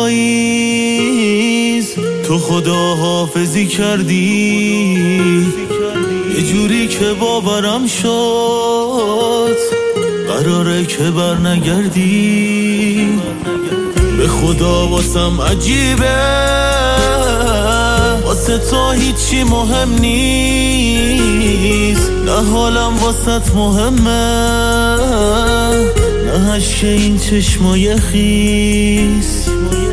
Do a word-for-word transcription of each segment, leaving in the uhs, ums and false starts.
پاییز تو خدا حافظی کردی، یه جوری که باورم شد قراره که بر نگردی. به خدا واسم عجیبه، واسه تو هیچی مهم نیست، نه حالم واسط مهمه، نه عشق این چشمای خیس.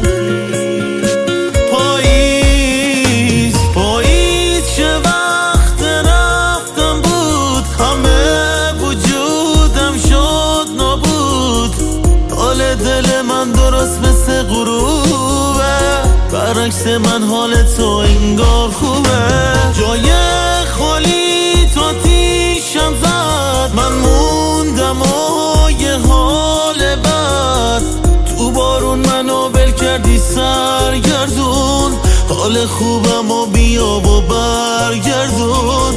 پاییز پاییز چه وقت رفتم بود، همه وجودم شد نابود. حال دل من درست مثل غروبه، برعکس من حال تو انگار خوبه. جای خالی تو آتیشم زد، من موندم و یه حال بد. تو بارون منو ول کردی سرگردون، حال خوبم و بیا و برگردون.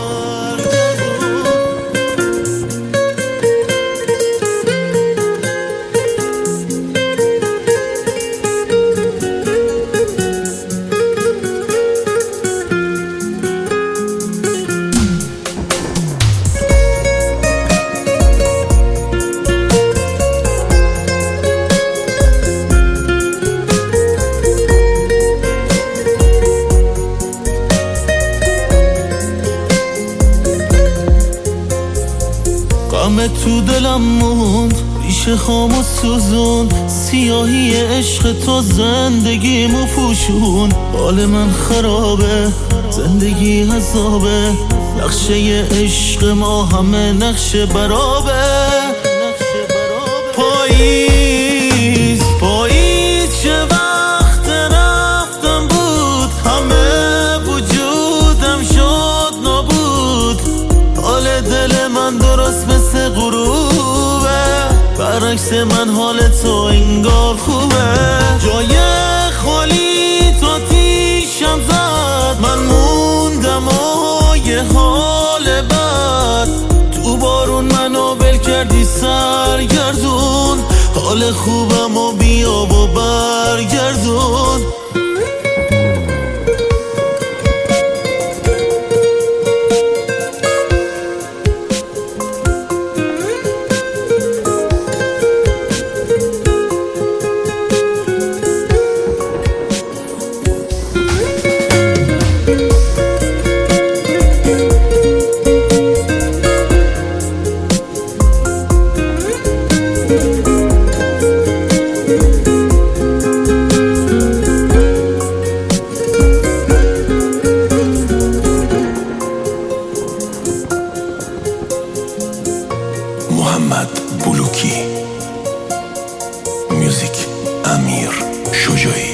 غم تو دلم موند، ریشه خام و سوزون، سیاهی عشق تو زندگیمو پوشون. حال من خرابه، زندگی عذابه، نقشه عشق ما همه نقش برابه. پاییز پاییز چه وقت رفتم بود، همه وجودم شد نابود. حال دل من درست مثل غروبه، برعکس من حال تو انگار خوبه. جای خالی تو آتیشم زد، من موندم و یه حال بد. تو بارون منو ول کردی سرگردون، حال خوبم و بیا و برگردون. محمد بلوکی، موزیک امیر شجاعی.